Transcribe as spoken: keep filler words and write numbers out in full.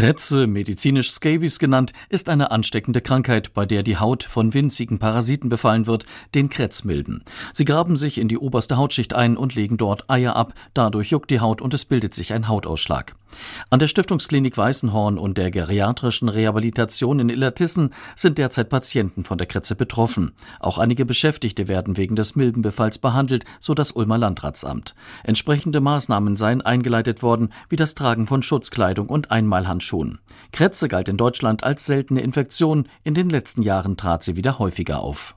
Krätze, medizinisch Scabies genannt, ist eine ansteckende Krankheit, bei der die Haut von winzigen Parasiten befallen wird, den Krätzmilben. Sie graben sich in die oberste Hautschicht ein und legen dort Eier ab, dadurch juckt die Haut und es bildet sich ein Hautausschlag. An der Stiftungsklinik Weißenhorn und der geriatrischen Rehabilitation in Illertissen sind derzeit Patienten von der Krätze betroffen. Auch einige Beschäftigte werden wegen des Milbenbefalls behandelt, so das Ulmer Landratsamt. Entsprechende Maßnahmen seien eingeleitet worden, wie das Tragen von Schutzkleidung und Einmalhandschuhen. Krätze galt in Deutschland als seltene Infektion, in den letzten Jahren trat sie wieder häufiger auf.